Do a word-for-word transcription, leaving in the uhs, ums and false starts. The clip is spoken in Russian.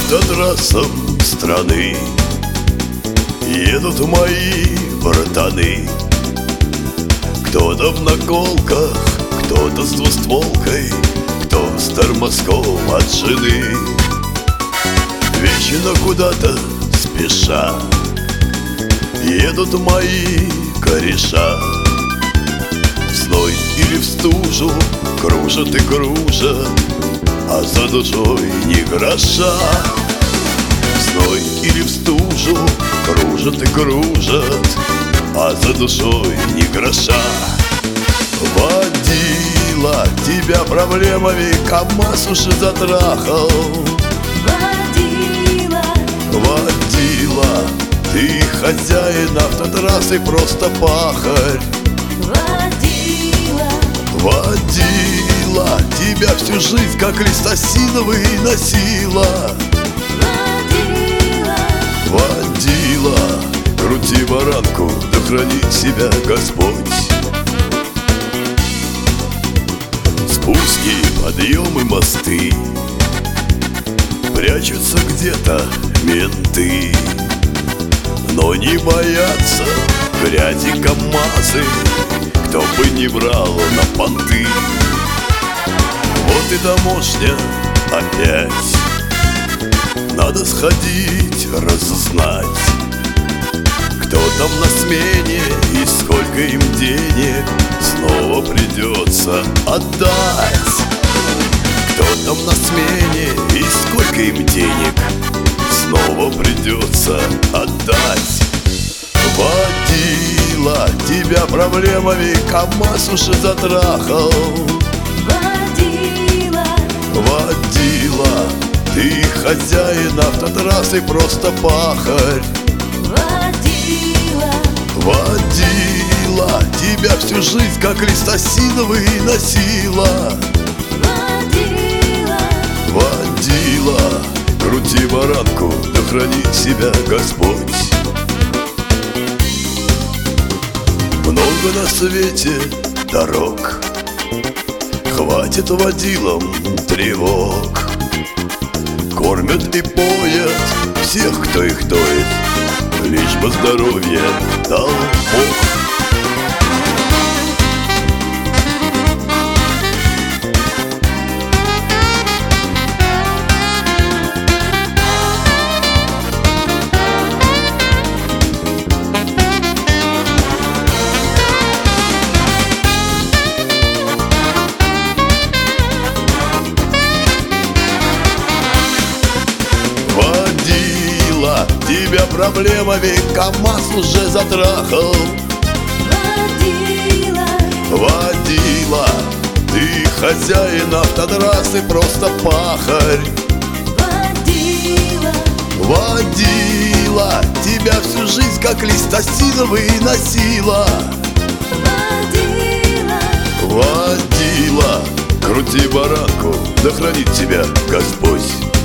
автотрассам страны едут мои братаны. Кто-то в наколках, кто-то с двустволкой, кто с тормозком от жены. Вечно куда-то спеша едут мои кореша. В зной или в стужу кружат и кружат, а за душой ни гроша. В зной или в стужу кружат и кружат, а за душой ни гроша. Водила, тебя проблемами КамАЗ уже затрахал. Водила, Водила, ты хозяин автотрассы, просто пахарь. водила, Водила, тебя всю жизнь как лист осиновый носила. водила, Водила, крути баранку, да хранит себя Господь. Спуски, подъемы, мосты, прячутся где-то менты, но не боятся грязи КамАЗы, кто бы не брал на понты. Вот и таможня опять, надо сходить разузнать, кто там на смене и сколько им денег снова придется отдать. Кто там на смене и сколько им денег снова придется отдать. Водила, тебя проблемами КамАЗ уже затрахал. водила, Водила, ты хозяин автотрассы, просто пахарь. водила, Водила, тебя всю жизнь как лист осиновый носила. водила, Водила, крути баранку, да хранит себя Господь. Много на свете дорог, хватит водилам тревог. Кормят и поят всех, кто их доит, лишь бы здоровье дал Бог. Водила, тебя проблемами КамАЗ уже затрахал. водила, Водила, ты хозяин автотрассы, просто пахарь. водила, Водила, тебя всю жизнь как лист осиновый носила. водила, Водила, крути баранку, да хранит тебя Господь.